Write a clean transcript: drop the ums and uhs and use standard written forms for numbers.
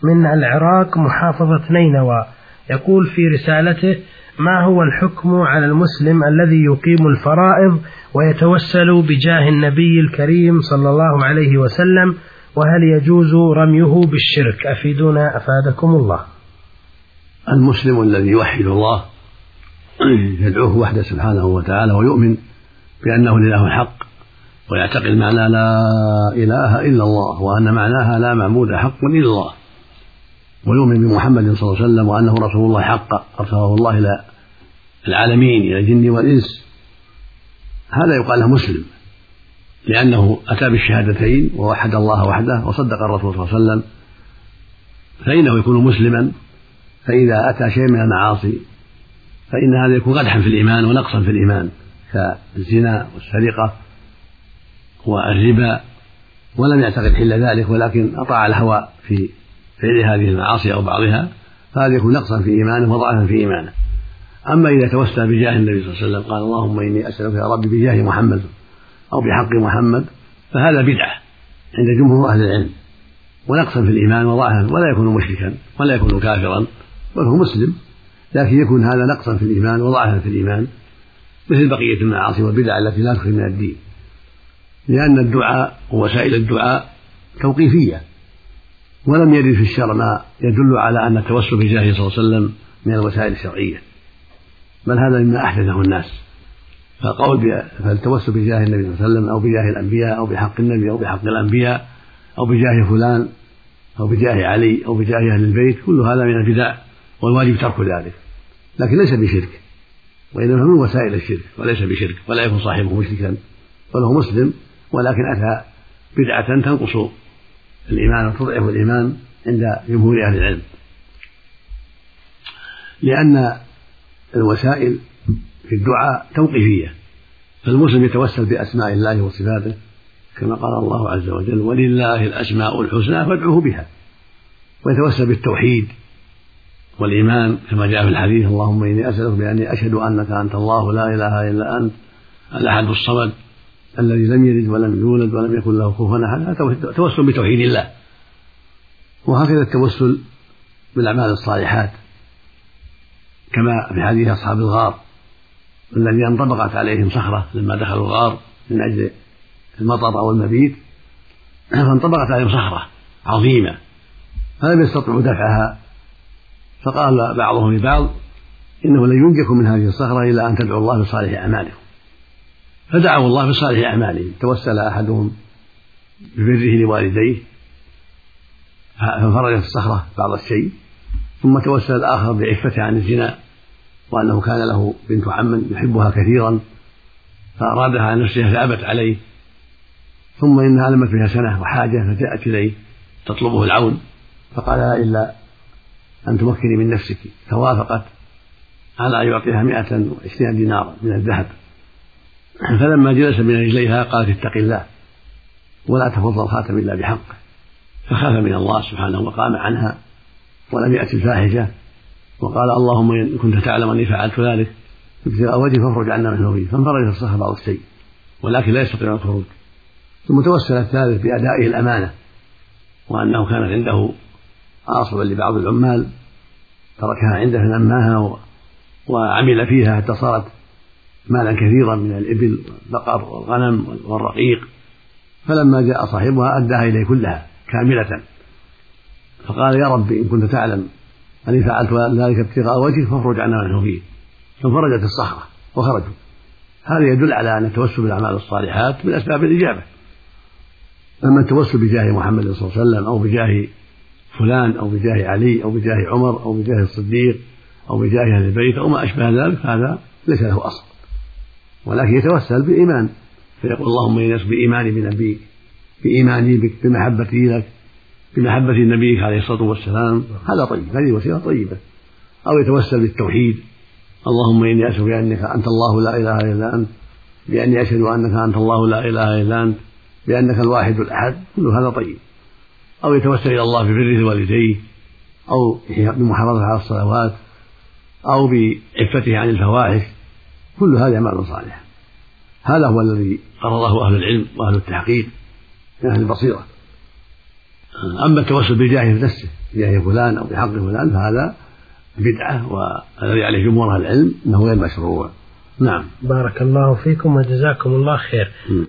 من العراق محافظة نينوى، يقول في رسالته: ما هو الحكم على المسلم الذي يقيم الفرائض ويتوسل بجاه النبي الكريم صلى الله عليه وسلم، وهل يجوز رميه بالشرك؟ أفيدونا أفادكم الله. المسلم الذي يوحد الله يدعوه وحده سبحانه وتعالى ويؤمن بأنه الإله الحق، ويعتقد معنى لا إله إلا الله، وأن معناها لا معبود حق إلا الله، ويؤمن بمحمد صلى الله عليه وسلم وأنه رسول الله حق أرسله الله إلى العالمين إلى الجن والإنس، هذا يقال له مسلم، لأنه أتى بالشهادتين ووحد الله وحده وصدق الرسول صلى الله عليه وسلم، فإنه يكون مسلما. فإذا أتى شيء من المعاصي فإن هذا يكون قدحا في الإيمان ونقصا في الإيمان، كالزنا والسرقة والربا، ولم يعتقد حل ذلك ولكن أطاع الهوى في فعل هذه المعاصي أو بعضها، فهذا يكون نقصا في إيمانه وضعفا في إيمانه. أما إذا توسل بجاه النبي صلى الله عليه وسلم قال: اللهم إني أسألك يا ربي بجاه محمد أو بحق محمد، فهذا بدعة عند جمهور أهل العلم، ونقصا في الإيمان وضعفا، ولا يكون مشركا ولا يكون كافرا، بل هو مسلم، لكن يكون هذا نقصا في الإيمان وضعفا في الإيمان، مثل بقية المعاصي والبدع التي لا تخرج من الدين، لأن الدعاء ووسائل الدعاء توقيفية، ولم يرد في الشرع ما يدل على أن التوسل بجاهه صلى الله عليه وسلم من الوسائل الشرعية، بل هذا مما أحدثه الناس. فالتوسل بجاه النبي صلى الله عليه وسلم أو بجاه الأنبياء أو بحق النبي أو بحق الأنبياء أو بجاه فلان أو بجاه علي أو بجاه أهل البيت، كل هذا من البدع، والواجب ترك ذلك، لكن ليس بشرك، وإنما من وسائل الشرك وليس بشرك، ولا يكون صاحبه مشركا، بل هو مسلم، ولكن أتى بدعة تنقص الإيمان وتضعف الإيمان عند جمهور أهل العلم، لأن الوسائل في الدعاء توقيفية، فالمسلم يتوسل بأسماء الله وصفاته كما قال الله عز وجل: ولله الأسماء الحسنى فادعوه بها، ويتوسل بالتوحيد والإيمان كما جاء في الحديث: اللهم إني أسألك بأني أشهد أنك أنت الله لا إله إلا أنت الأحد الصمد الذي لم يلد ولم يولد ولم يكن له كفوا أحد. توسل بتوحيد الله. وهكذا التوسل بالأعمال الصالحات كما في حديث أصحاب الغار الذين انطبقت عليهم صخرة لما دخلوا الغار من أجل المطر أو المبيت، فانطبقت عليهم صخرة عظيمة فلم يستطيعوا دفعها، فقال بعضهم لبعض: إنه لن ينجكم من هذه الصخرة إلا أن تدعوا الله بصالح أعمالكم، فدعوا الله بصالح أعمالهم. توسل أحدهم ببره لوالديه فانفرجت الصخرة بعض الشيء، ثم توسل الآخر بعفته عن الزنا، وأنه كان له بنت عم يحبها كثيرا فأرادها عن نفسها فأبت عليه، ثم إنها لمت بها سنة وحاجة فجاءت إليه تطلبه العون، فقال: إلا أن تمكني من نفسك، فوافقت على أن يعطيها 120 دينار من الذهب. فلما جلس بين رجليها قالت: اتق الله ولا تفض الخاتم إلا بحقه، فخاف من الله سبحانه وقام عنها ولم يأتي الفاحشة، وقال: اللهم إن كنت تعلم أني فعلت ذلك ابتغاء وجهك فافرج عنا منه فيه، فانفرجت الصخرة بعض الشيء ولكن لا يستطيع الخروج. ثم توسل الثالث بأدائه الأمانة، وأنه كانت عنده عاصبا لبعض العمال تركها عنده فنماها وعمل فيها حتى صارت مالا كثيرا من الإبل والبقر والغنم والرقيق، فلما جاء صاحبها أداها إليه كلها كاملة، فقال: يا رب إن كنت تعلم أني فعلت ذلك ابتغاء وجهك فافرج عنا منه فيه، فانفرجت الصخرة وخرجوا. هذا يدل على أن التوسل بالأعمال الصالحات من أسباب الإجابة. أما التوسل بجاه محمد صلى الله عليه وسلم أو بجاه فلان أو بجاه علي أو بجاه عمر أو بجاه الصديق أو بجاه أهل البيت أو ما أشبه ذلك، هذا ليس له أصل، ولكن يتوسل بالإيمان، فيقول: اللهم إني أسألك بإيماني بنبيك، بإيماني بك، بمحبتي لك، بمحبة نبيك عليه الصلاة والسلام. هذا طيب، هذه وسيلة طيبة. أو يتوسل بالتوحيد: اللهم إني أشهد بأنك أنت الله لا إله إلا أنت، بأني أشهد أنك أنت الله لا إله إلا أنت، بأنك الواحد الأحد، كل هذا طيب. أو يتوسل إلى الله ببره والديه، أو بمحافظته على الصلوات، أو بعفته عن الفواحش، كل هذا أعمال صالحة. هذا هو الذي قرره أهل العلم وأهل التحقيق من أهل البصيرة. أما التوسل بجاهه نفسه جاه فلان أو بحق فلان فهذا بدعة، والذي عليه جمهور العلم أنه غير مشروع. نعم. بارك الله فيكم وجزاكم الله خير.